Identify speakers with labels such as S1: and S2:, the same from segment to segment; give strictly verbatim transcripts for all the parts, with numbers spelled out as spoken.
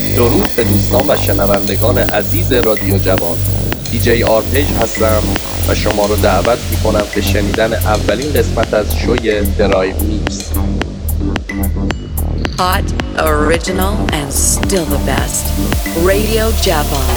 S1: درود به دوستان و شنوندگان عزیز رادیو جوان. دیجی آرپیج هستم و شما رو دعوت میکنم به شنیدن اولین قسمت از شوی درایو میکس.
S2: Hot, original and still the best. Radio Javan.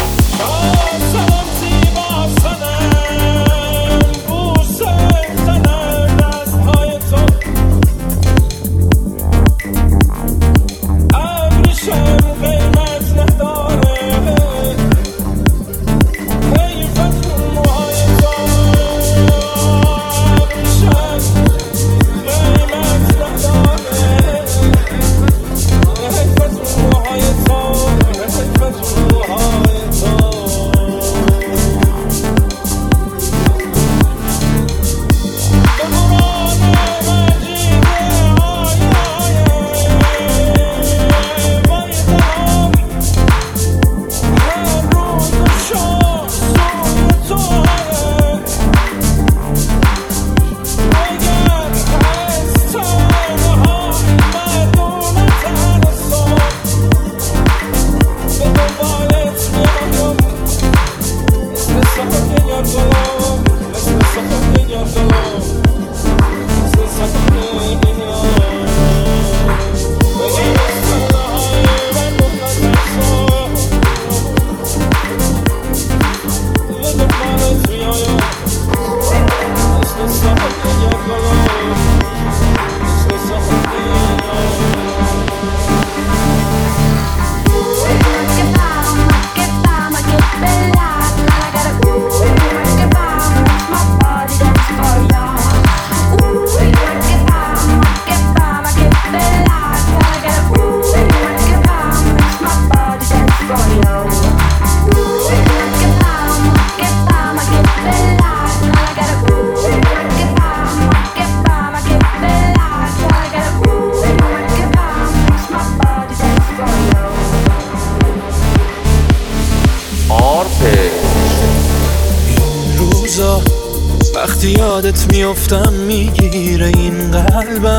S3: وقتی یادت میافتم میگیره این قلبم،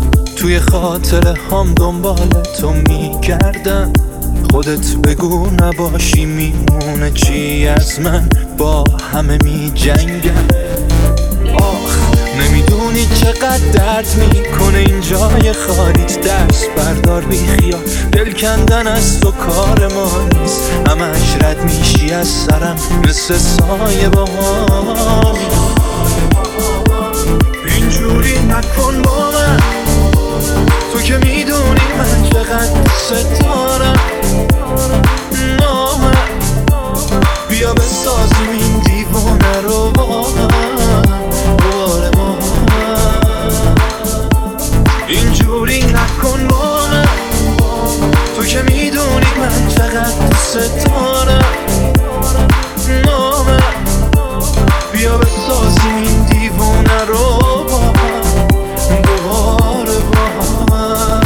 S3: توی خاطره هم دنبال تو میگردم. خودت بگو نباشی میمونه چی از من، با همه میجنگم. آخ نمیدونی چقدر درد میکنه این جای خالیت، دست بردار بی خیال، دل کندن از تو کار ما نیست. همش رد میشی از سرم مثل سایه با ما. اینجوری نکن با من، تو که میدونی من چقدر دوست دارم. نامه بیا بسازیم این دیوانه رو با هم، بار با هم. اینجوری نکن با من، تو که میدونی من چقدر دوست دارم. نامه بیا بسازیم این دیوانه رو با هم، دوباره با هم.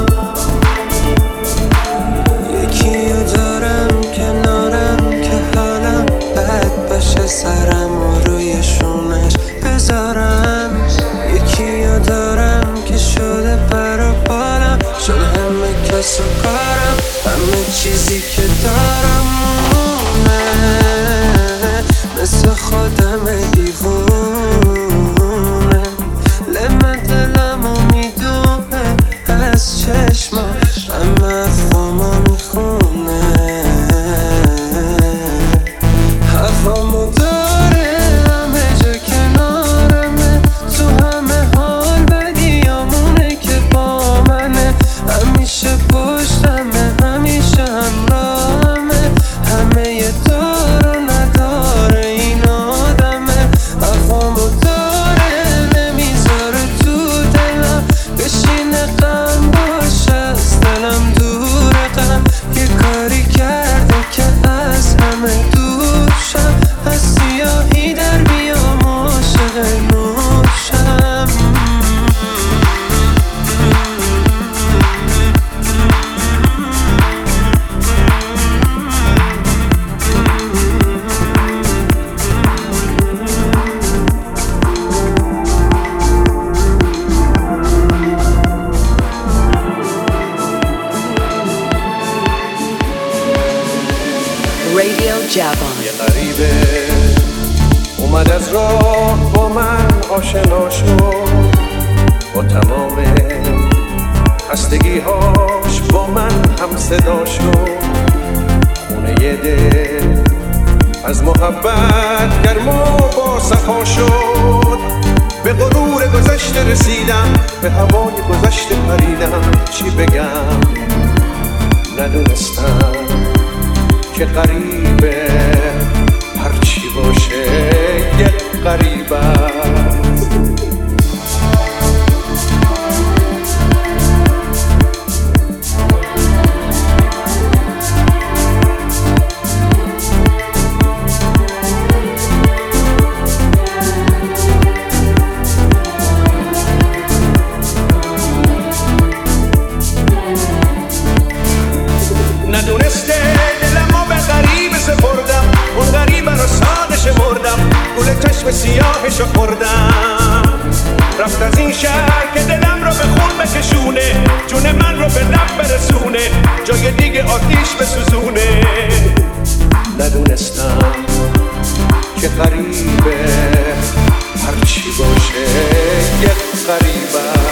S4: یکی رو دارم کنارم که حالم بد باشه، سرم رو روی شونش بذارم. یکی رو دارم که شده پر و بالم، شده همه کس و کارم، همه چیزی که دارم مونه، مثل خودم دیوونه. لمه دلمو میدونه از چشما، همه افامو میخونه. هوامو داره همه جا کنارمه، تو همه حال بدیامونه که با منه. همیشه پشتمه، همیشه همراهمه، همه یه دار و نداره این آدمه.
S2: Radio Javon.
S5: یه غریبه اومد از راه با من آشنا شد، با تمام خستگی‌هاش با من هم صدا شد. خونه یه دل از محبت گرم و با صفا شد. به غرور گذشته رسیدم، به هوای گذشته پریدم. چی بگم ندونستم که غریبه هرچی باشه یک غریبه است. ندونسته دلمو به غریبه سپردم، اون غریبه رو ساده شمردم، گل چشم سیاهشو خوردم. رفت از این شهر که دلم رو به خون بکشونه، جون من رو به لب برسونه، جای دیگه آتیش بسوزونه. ندونستم که غریبه هرچی باشه یک غریبه.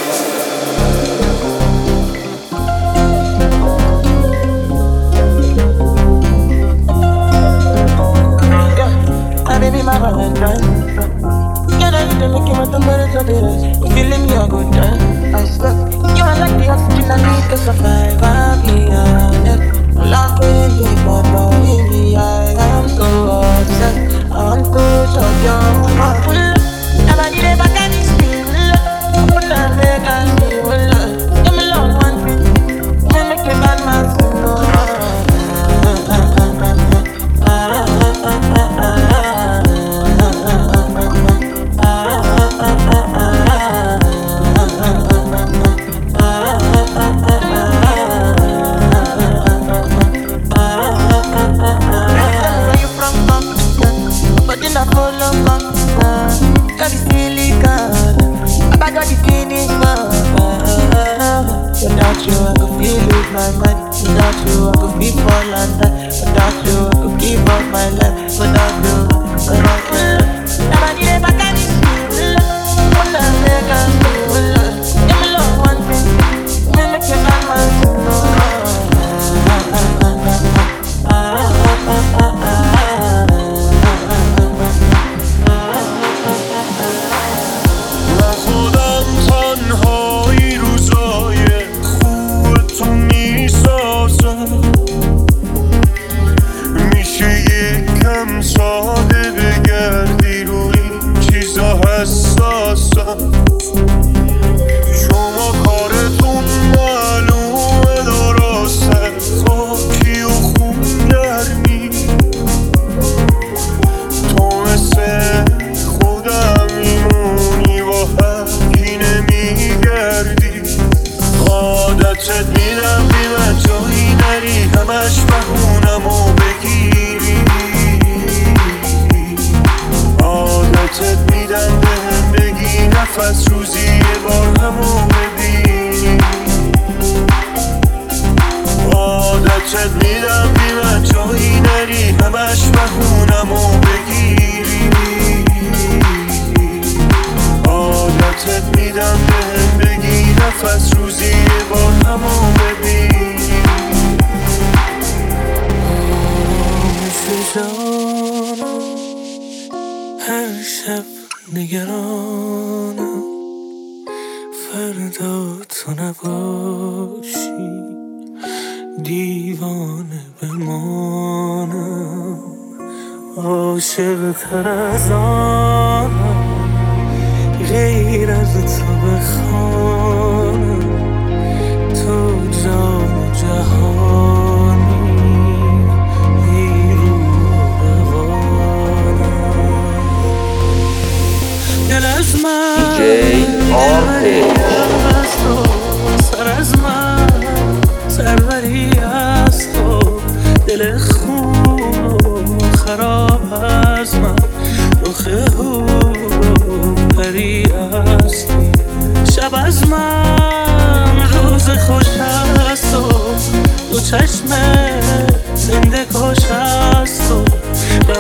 S6: Baby, my Valentine. You know you don't make him a temperature better. You feeling me a good time? I swear, you are like the oxygen I need to survive. I'm here, love baby, but baby, I am so upset. I want to show you my full. Never did ever get this feel. I'm gonna make us feel. Give me love one thing, you make me bad man feel. Without you, I could feel lose my mind. Without you, I could be fall and die. Without you, I could give up my life. Without you, without you, never did ever get this feel. Wanna make us feel. Give me love one thing, me make you not my
S7: ساده بگردی روی این چیزا حساسم. شما کارتون معلومه درسته، خاکی و خون گرمی. تو مثل خودم میمونی با هرکی نمیگردی. عادتت میدم بی من جایی نری، همش بهونم و بگیری. عادتت میدم به هم بگی نفس روزی یه بار همو ببینی. عادتت میدم بی من جایی نری، همش بهونم و بگیری. عادتت میدم به هم بگی نفس روزی یه بار همو ببینی.
S3: هر شب نگرانم فردا تو نباشی، دیوانه بمانم، عاشق تر از آنم، غیر از تو بخوانم. تو جان و جهانی، دل از من
S1: دی جی آرپیج
S3: سر از من سروری از تو، دل خون و خراب از من، رخ هو پری از شب از من، روز خوش از تو، دو چشم زنده کش از تو،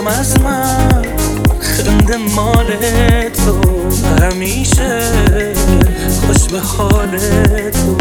S3: از من خنده مال تو همیشه خوش به حال تو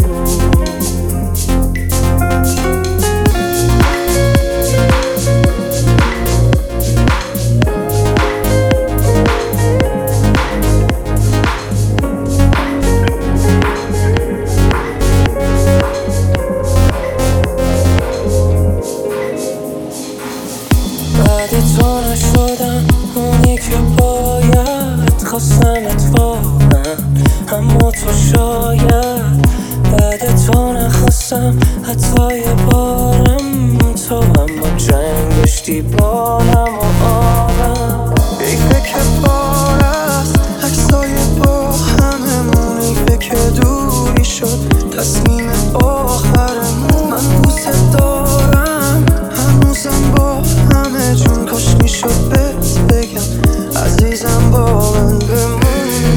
S3: بعد تو نشدم اونی که باید خواستمت واقعا اما تو شاید بعد تو نخواستم حتی یه بارم تو اما جنگش دیبانم و آرم ایفه که بار است عکسای با هممون ایفه که دوری شد تصمیم آخرمون من دوست دارم هنوزم با همه جون کاش میشد بهت بگم عزیزم با من بمونی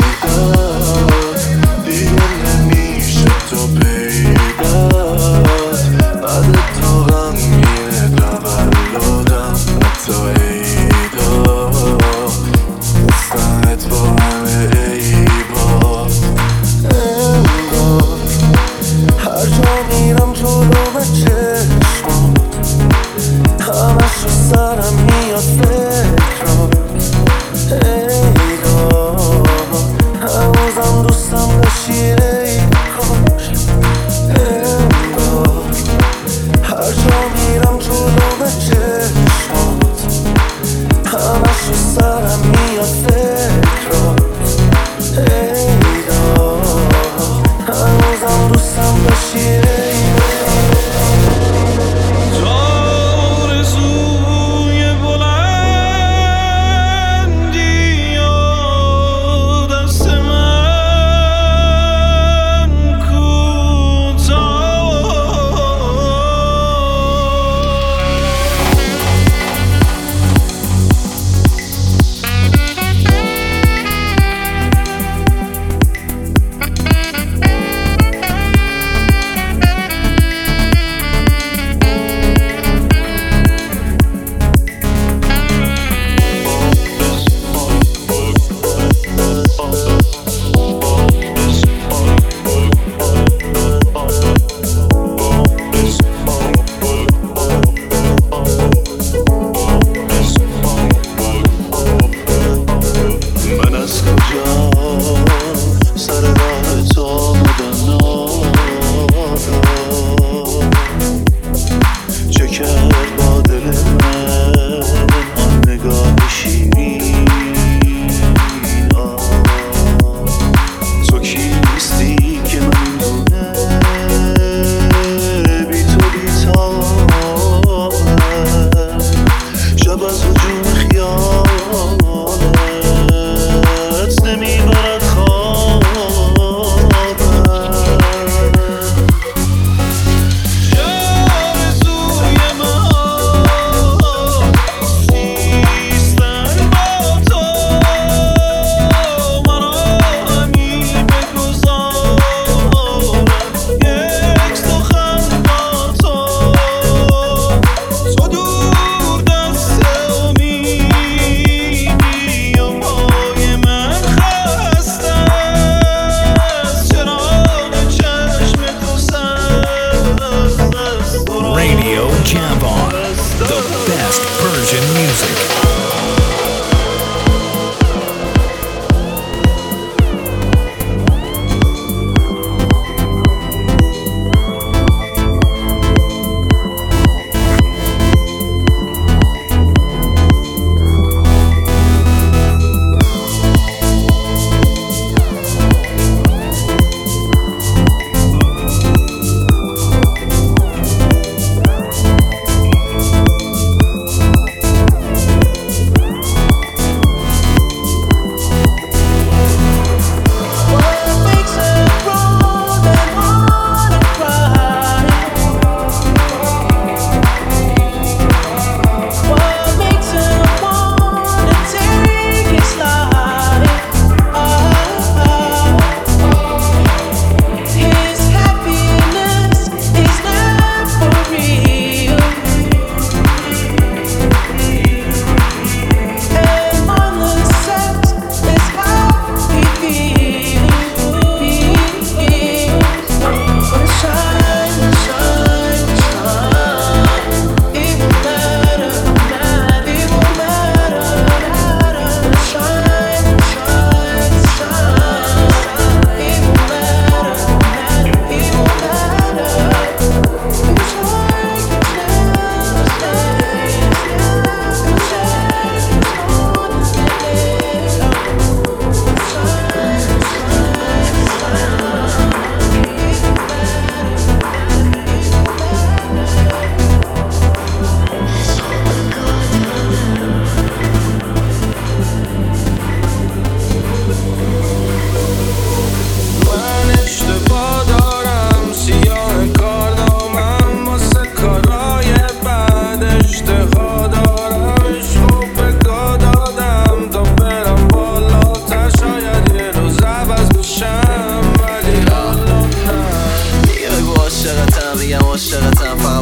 S3: دیگه نمیشه تو پیدات بعد تو غمگین تولدم حتی عیدا گفتنت با همه عیبات انگار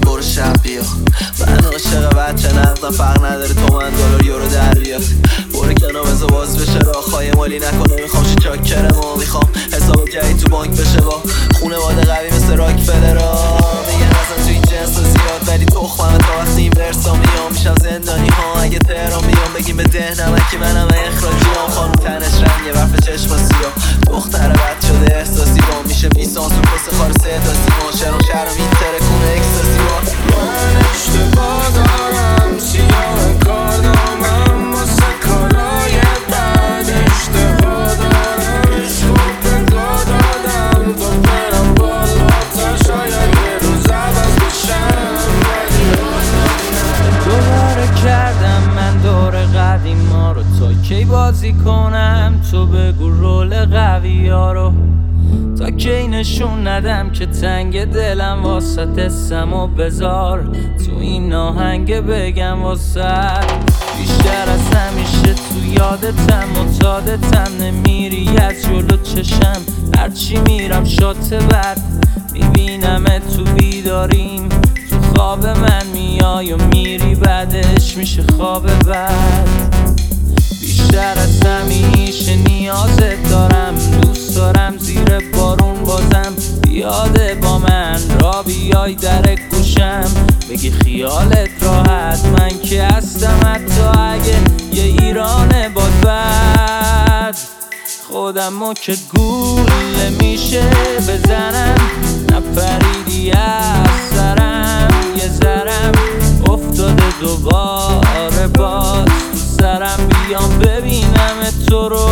S8: برو شب بیا. من عاشق بچه نقدم، فرق نداره تومن دلار یورو در بیاد. برو کنار بذار باز بشه راه‌های مالی نکنه. میخوام شی چاکرمو، میخوام حساب جدید تو بانک بشه با خونواده قوی مثل راکفلرا. میگن اصلا تو این جنس زیاد ولی تخمم تا وقتی این ورسا میام میشم زندانی ها. اگه تهران میام بگیم به ده نمکی منم اخراجیام. خانم تنش رنگه برف چشم سیاه، دختر بد شده احساسی با میشه بیسانس و پس خار سه تا سیما. شرم شرم این ترکونه اکستاسی با
S4: من اشتباه دارم، سیاه کار دارم واسه کارای بد. اشتباه دارم، عشق و پنگاه دادم تا برم بالا تا شاید یه روز عوض بشم.
S9: دوباره کردم من دور قدیم ها رو، تا کی بازی کنم تو بگو رول قوی ها رو. تا کی نشون ندم که تنگ دلم واسط اسم و بذار تو این آهنگ بگم واسط. بیشتر از همیشه تو یادتم معتادتم، نمیری از جلو چشم هرچی میرم شات بد. میبینم تو بیداریم، تو خواب من میای و میری بعدش میشه خواب بد. بیشتر از همیشه نیازت دارم، دوست دارم زیر بارون بازم بیاده با من را بیای در گوشم بگی خیالت راحت. من که هستم حتی اگه یه ایرانه باد بد. خودمو که گوله میشه بزنم، نپریدی از سرم یه ذرم افتاده دوباره باز تو سرم. بیام ببینم تو رو،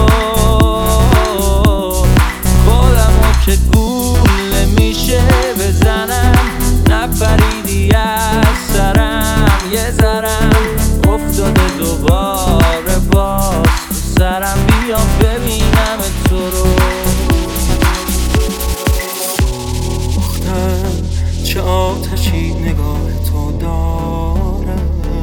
S9: خودمو که گوله میشه بزنم، نپریدی از سرم یه ذرم افتاده دوباره باز تو سرم. بیام ببینم تو رو.
S3: دختر چه آتشی نگاه تو دارد،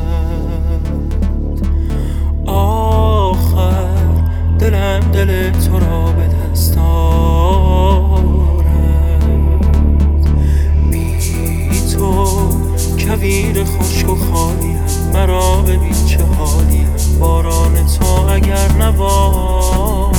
S3: آخر دلم دل تو را به دست آرد. بی تو کویر خشک و خالیم، مرا ببین چه حالیم باران تو اگر نبارد.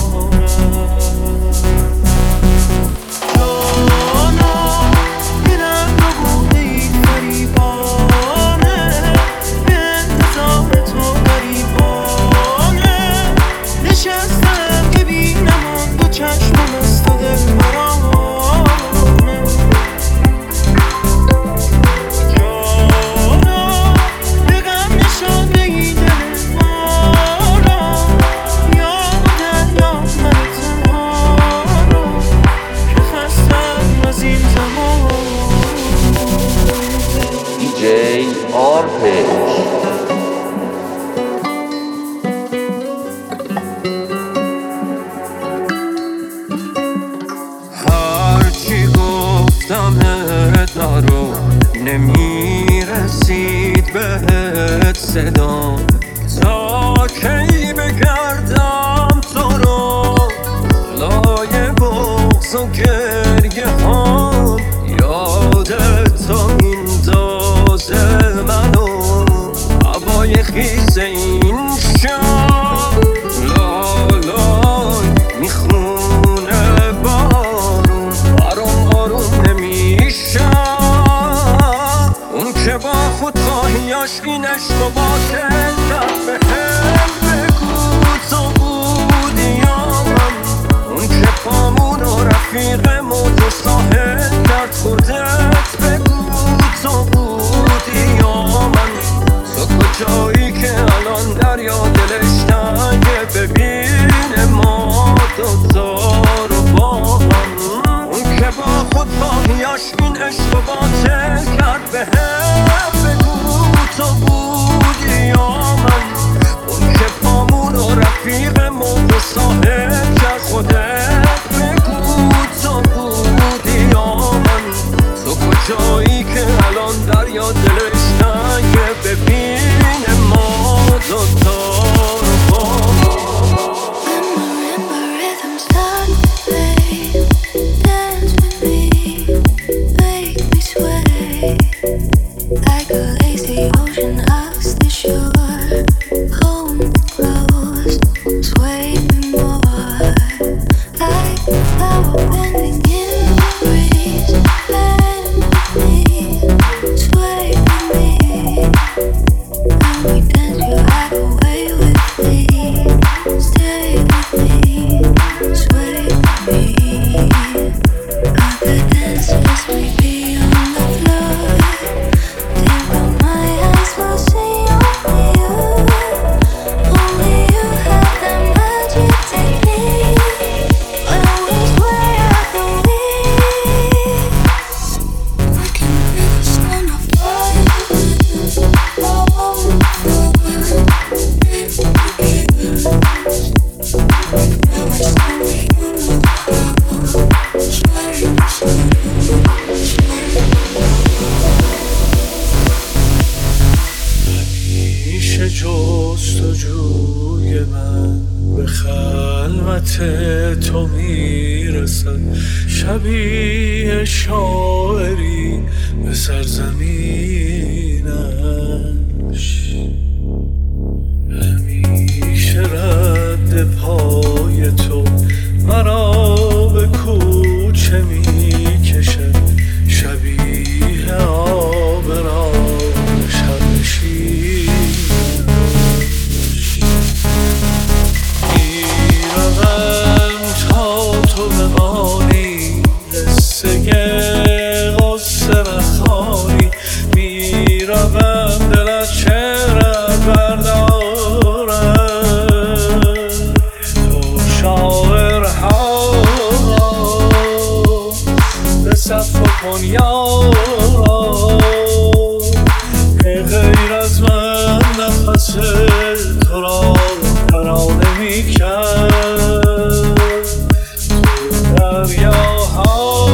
S4: نمیرسید بهت صدا، تا کی بگردم تو رو لای بغض و گریه ها. یادت تا میندازه منو هوای خیز این شب، لالای میخونه بارون آروم آروم نمیشم. اون که با خود خواهیاش این عشق و باطل کرد بهم بگو تو بودی یا من. اون که پامون و رفیقمون رو ساحل کرد خودت بگو تو بودی یا من. تو کجایی که الان دریا دلش تنگه ببینه ما دوتا رو با هم. اون که با خود خواهیاش این عشق و باطل کرد بهم بگو تو بودی یا من. اون که پامون و رفیقمون رو ساحل کرد خودت بگو تو بودی یا من. تو کجایی که الان دریا دلش تنگه ببینه ما دوتا رو با هم.
S10: like a lazy ocean hugs the shore. Hold me close, sway me more, like a flower bending in the breeze. Bend with me, sway with me, and we dance you out away with me. Stay with me, sway with me. Other dancers may be on the floor. Think of my eyes will see only you. Only you have that magic technique. When we sway out the wind, I can feel the sun of fire.
S3: همیشه جستجوی من به خلوت تو میرسد، شبیه شاعری به سرزمینش. همیشه رد پای تو مرا به کوچه میکشد، شبیه آب را شب شیرش. میروم تا تو بمانی، قصه غصه نخوانی. میروم دل از چهرت بردارم، تو شاعرها را به صفا کن یارا، که غیر از من نفس تو را ترانه میکرد. تو دریاها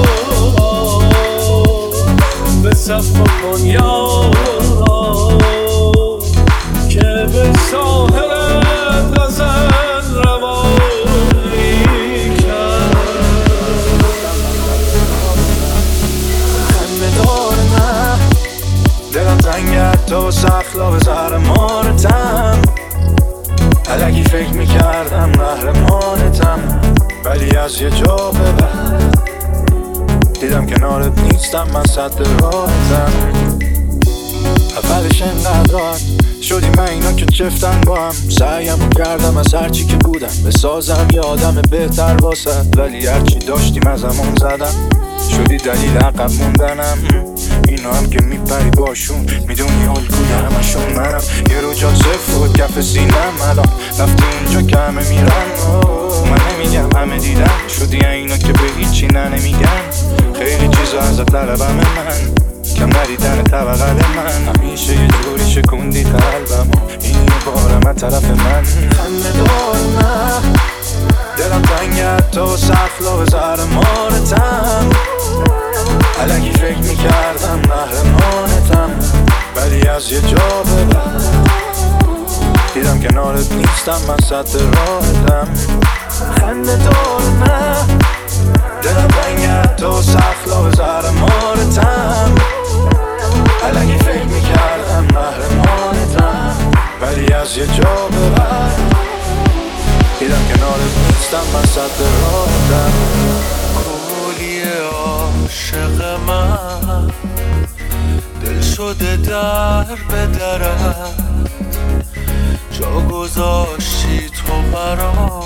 S3: به صفا کن یارا، که به ساحل غزل روانی کرد. خنده دار من دلم تنگت تو سخلا به زهر مارتم. الکی فکر میکردم قهرمانتم، ولی از یه جا به بعد دیدم کنارت نیستم، من صد راحتم. اولش انقدر راحت شدیم من اینا که چفتن با هم. سعیم کردم از هرچی که بودم بسازم یه آدم بهتر واسد، ولی هرچی داشتیم از همون زدم. شدی دلیل عقب موندنم. اینا هم که میپری باشون، میدونی الگوی همشون منم. یه رو جات صفر بود کف سینم، الان رفتی اونجا که همه میرن. من نمیگم همه دیدن، شدی اینا که به هیچی نه نمیگن. خیلی چیزا ازت طلبم من، کم ندیدن طبقل من. همیشه یه جوری شکوندی قلبم، این یه بارم از طرف من. خنده دار من دلم تنگت تو سخلا به زهر مارتم. الکی فکر میکردم قهرمانتم، ولی از یه جا به بعد دیدم کنارت نیستم، من صد راحتم. خنده دار من دلم تنگت تو سخلا به زهر مارتم. الکی فکر میکردم قهرمانتم، ولی از یه جا به بعد دیدم کنارت نیستم، من صد راحتم. کولی عاشق من دل شده در به درت، جا گذاشتی تو برا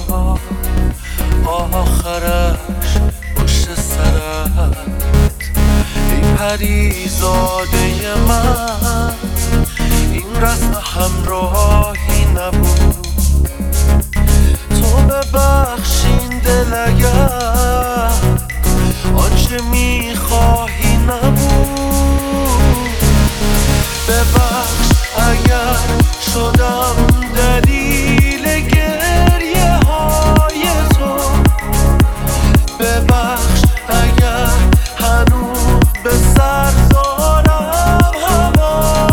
S3: آخرش پشت سرت. ای پریزاده من این رسم همراهی نبود، تو ببخشین دل اگر آنچه میخواهی نبود. ببخش اگر شدم دلیل گریه های تو، ببخش اگر هنوز به سر دارم هوا.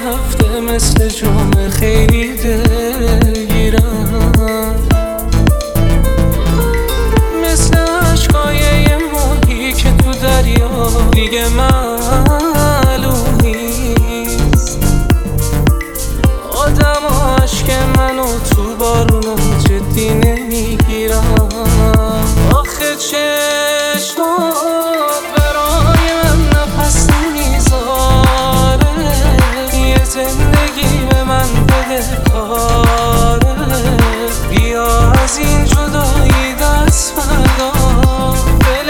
S3: هفته مثل جمعه خیلی دلگیرم، مثل عشقای یه ماهی که تو دریا دیگه معلوم نیست. آدم و عشق منو تو بارونم جدی نمیگیرم. آخه چشمات برای من نفس نمیذاره، یه زندگی به من بده کاره. بیا از این جدایی دست بردار، دل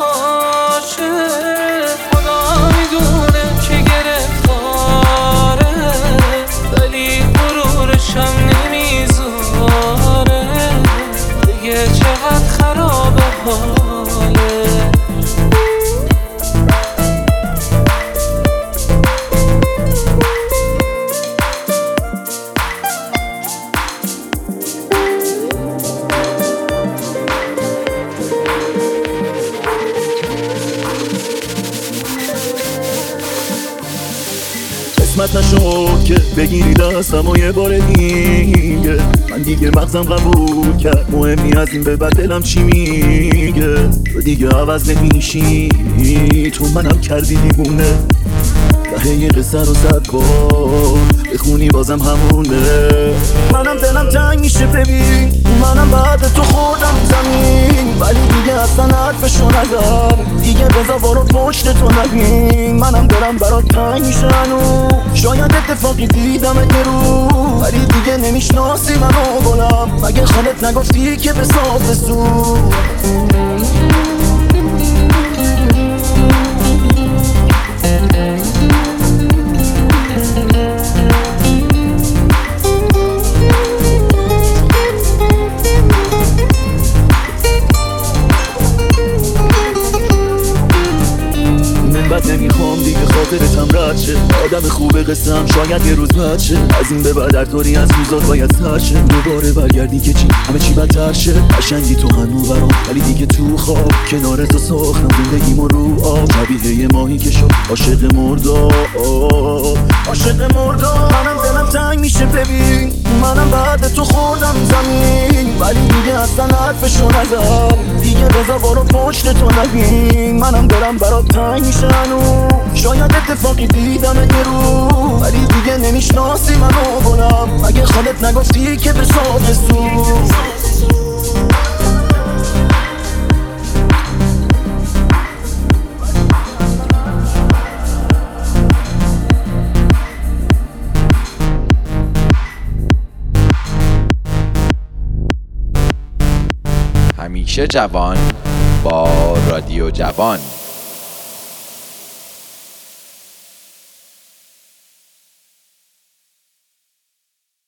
S3: عاشق خدا میدونه که گرفتاره، ولی غرورشم نمیذاره. دیگه چقدر خرابه حاله.
S11: قسمت نشد که بگیری دستم و یه بار دیگه، من دیگه مغزم قبول کرد مهمی از این به بعد دلم چی میگه. تو دیگه عوض نمیشی، تو منم کردی دیوونه. ته یه قصه رو صد بار بخونی بازم همونه. منم دلم تنگ میشه ببین، منم بعد تو خوردم زمین، ولی دیگه اصلا حرفشو نزن. دیگه بذار وارو پشت تو نبین. منم دلم برات تنگ میشه هنوز، شاید اتفاقی دیدم یه رو، ولی دیگه نمیشناسی منو گلم. مگه خالت نگفتی که به صاف سو؟ بد نمیخوام دیگه خاطرتم رد شه، آدم خوبه قسم شاید یه روز بد شه. از این به بعد در طوری از روزات باید سر شه. دوباره برگردی که چی همه چی بدتر شه. قشنگی تو هنو برام، ولی دیگه تو خواب کنار تو ساختم زندگیمو رو آب. شبیه یه ماهی که شد عاشق مرداب، عاشق مرداب. منم دلم تنگ میشه ببین، منم بعد تو خوردم زمین، ولی دیگه اصلا حرفشو نزن. دیگه بذار وارو پشت تو نبین. منم دلم برات تنگ میشه هنوز، شاید اتفاقی دیدم یه رو، ولی دیگه نمیشناسی منو گلم. مگه خالت نگفتی که به صاف سو؟
S12: همیشه جوان با رادیو جوان.